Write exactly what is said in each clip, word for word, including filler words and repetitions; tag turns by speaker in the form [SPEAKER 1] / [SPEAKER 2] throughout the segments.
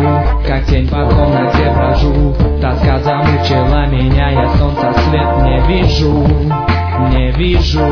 [SPEAKER 1] как тень по комнате брожу. Тоска замучила меня, я солнца свет не вижу, не вижу.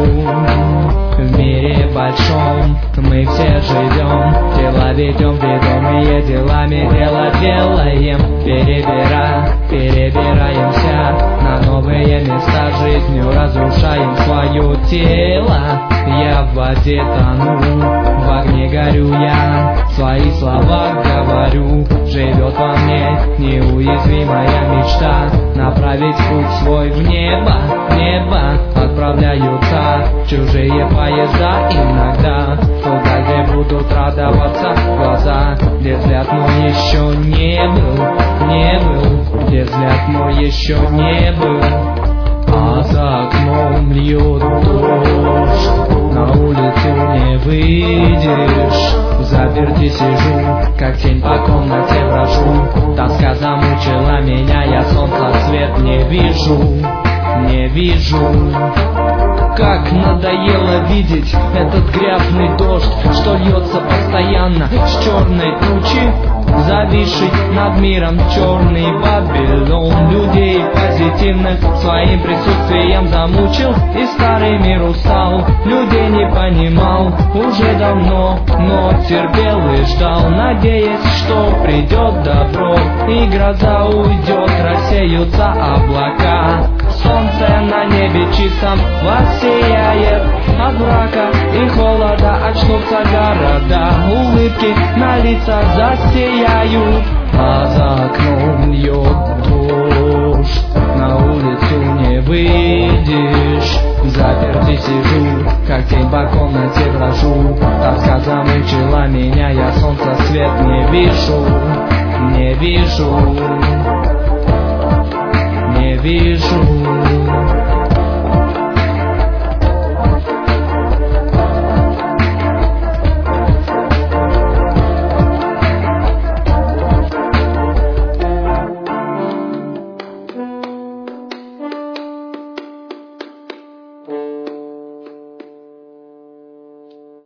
[SPEAKER 1] В мире большом мы все живем, дела ведем, ведомые делами, дело делаем. Перебира, перебираемся на новые места, жизнью разрушаем свое тело. Я в воде тону, в огне горю я, свои слова говорю. Живет во мне неуязвимая мечта, направить путь свой в небо, в небо. Отправляются чужие поезда иногда, туда, где будут радоваться глаза, где взгляд мой еще не был, не был, где взгляд мой еще не был. А за окном льет дождь, на улицу не выйдешь. В заперти сижу, как тень по комнате брожу. Тоска замучила меня, я солнца свет не вижу, не вижу. Как надоело видеть этот грязный дождь, что льется постоянно с черной тучи, зависший над миром черный Вавилон. Людей позитивных своим присутствием замучил, и старый мир устал, людей не понимал уже давно, но терпел и ждал, надеясь, что придет добро, и гроза уйдет, рассеются облака. Солнце на небе чистом воссияет, от мрака и холода очнутся города, улыбки на лицах засияют, а за окном льет дождь, на улицу не выйдешь. В заперти сижу, как тень по комнате брожу. Тоска замучила меня, я солнца свет не вижу, не вижу, не вижу.